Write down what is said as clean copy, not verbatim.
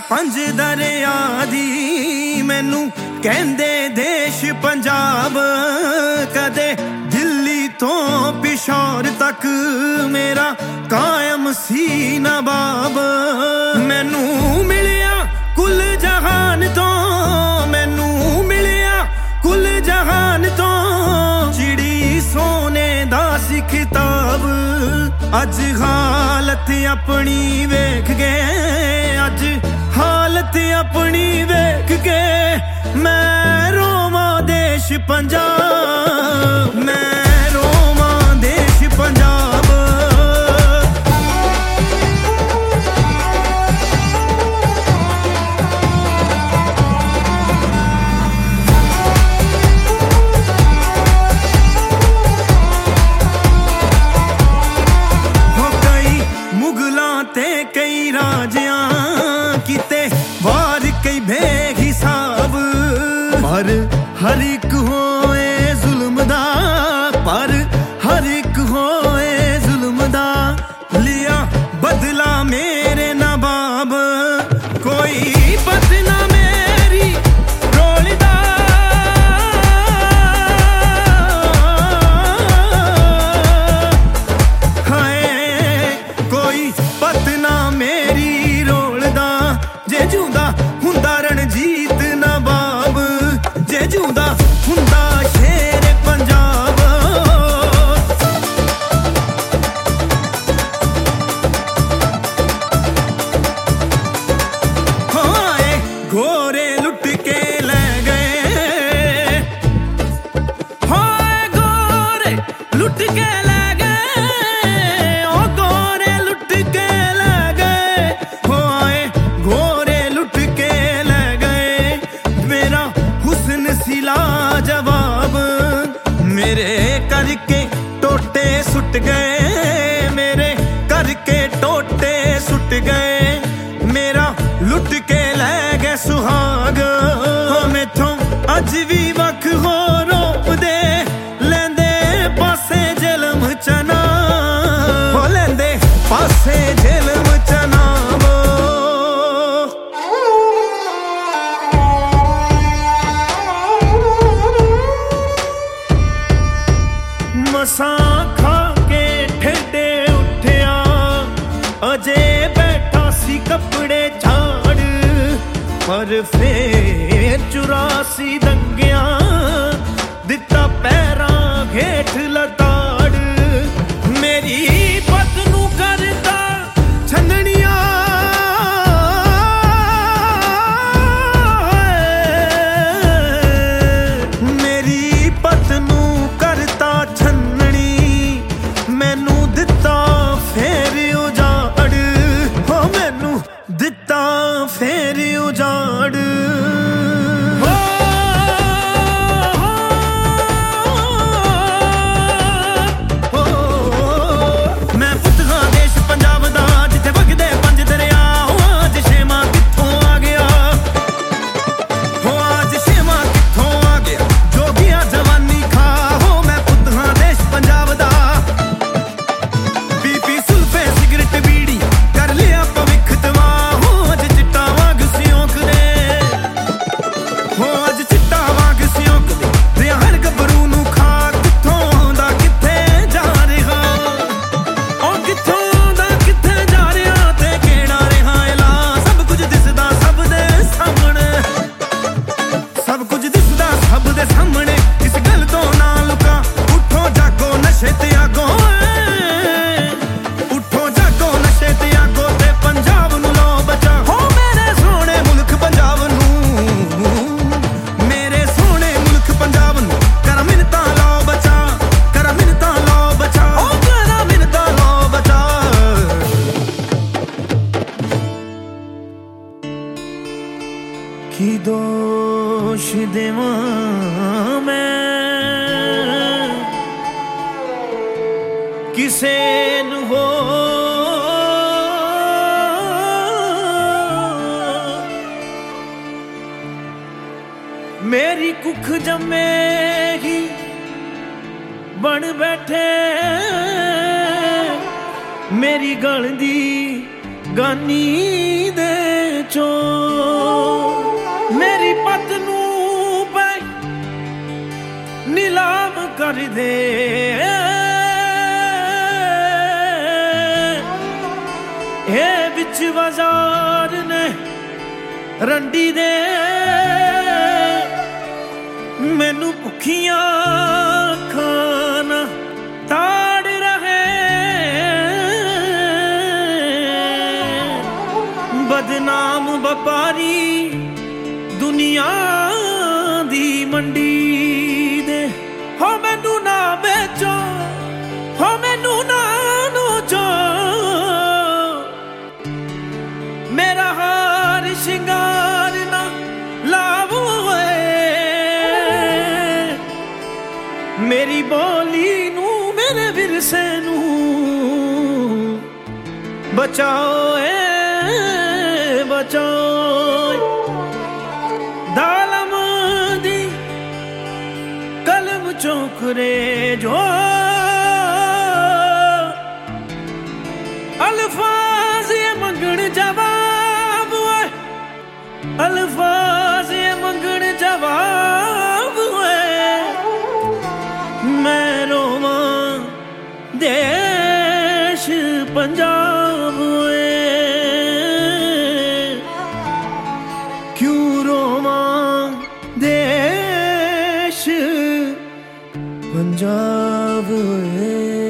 पंज दरिया दी मैनू कहंदे देश पंजाब कदे दिल्ली तो पिशौर तक मेरा कायम सी नवाब मैनू मिलिया कुल जहान तो मैनू मिलिया कुल जहान तो चिड़ी सोने दा सी खिताब अज हालत अपनी वेख गए अज हालत अपनी वेख के मैं रोवां देश पंजाब मैं रोवां देश पंजाब हो कई मुगलां ते कई राजियां किते वार कई बेहिसाब पर हर एक होए जुल्म दा पर हर एक होए जुल्म दा लिया बदला मेरे नवाब कोई बदला मेरी रोलदा हाय कोई बदला मेरी रोलदा जे जूंदा हुंदा रणजीत नवाब जे जूंदा हुंदा शेर पंजाब हाय गोरे लुट के ले गए हाय गोरे लुट के ले गए ओ गोरे लुट के ले गए हाय गोरे लुट के ले गए मेरा हुस्न सिला जवाब मेरे करके टोटे सुट गए मेरे करके टोटे सुट गए मेरा लुट के ले गए सुहाग हो मैथों अज भी वख हो रोप दे लेंदे पासे जलम चना हो लेंदे पासे जलम चना मसां खा के ठेडे उठिया अजे बैठा सी कपड़े झाड़ पर फेर 84 दंगिया दिता पैरां घेठ लताड़ मेरी पत नू करता छंदनिया मेरी पत नू करता छन्ननी मैनू दिता फेर उजाड़ हो मैनू दिता फेर उजाड़ मैं पुत्तगा देश पंजाब दा जिथे वगदे पंज दरिया हो आज शेमा कित्थों आ गया हो आज शेमा कित्थों आ गया जोगिया जवानी खा हो मैं पुत्तगा देश पंजाब दा पी सुल्फे सिगरेट बीड़ी कर लिया भविख तबाह हो अज चिट्टा वाग सियोंक दे हो अज चिट्टा वाग सियोंक दे रिया हर गबरू नू खा कित्थों आंदा कित्थे जा रिहा ओ कित्थों आंदा कित्थे जा रिहा ते केड़ा रिहा इला सब कुछ दिसदा सब दे सामणे सब कुछ दिसदा सब दे सामणे इस गल तो ना लुका उठो जागो नशे ते आगो उठो जागो नशे ते आगो ते पंजाब नू लो बचा हो मेरे सोहणे मुल्क पंजाब नू मेरे सोहणे मुल्क पंजाब नू कर मिन्नतां लो बचा कर मिन्नतां लो बचा ओ कर मिन्नतां लो बचा की दोष देवां मैं किसे नू हो मेरी कुख जमे ही बन बैठे मेरी गल दी गानी दे ਵਿੱਚੋਂ ਮੇਰੀ ਪੱਤ ਨੂੰ ਪੈ ਨੀਲਾਮ ਕਰ ਦੇ ਇਹ ਵਿੱਚ ਬਾਜ਼ਾਰ ਨੇ ਰੰਡੀ ਦੇ ਮੈਨੂੰ ਭੁੱਖੀਆਂ ਖਾਣਾ ਤਾੜ ਰਹੇ ਬਦਨਾਮ ਵਪਾਰੀ ਦੁਨੀਆ ਦੀ ਮੰਡੀ ਦੇ ਹੋ ਮੈਨੂੰ ਨਾ ਵੇਚੋ ਹੋ ਮੈਨੂੰ ਨਾ ਨੋਚੋ ਮੇਰਾ ਹਾਰ ਸ਼ਿੰਗਾਰ ਨਾ ਲਾਵੋ ਮੇਰੀ ਬੋਲੀ ਨੂੰ ਮੇਰੇ ਵਿਰਸੇ ਨੂੰ ਬਚਾਓ ਬਚਾਓ ਦਾਲਮ ਦੀ ਕਲਮ ਚੋਖਰੇ ਜੋ ਅਲਫਾਜ਼ ਇਹ ਮੰਗਣ ਜਵਾਬ ਓਏ ਅਲਫਾਜ਼ ਇਹ ਮੰਗਣ ਜਵਾਬ ਓਏ ਮੈਂ ਰੋਵਾਂ ਦੇਸ਼ ਪੰਜਾਬ ਓਏ ਕਿਉਂ ਰੋਵਾਂ ਦੇਸ਼ ਪੰਜਾਬ ਓਏ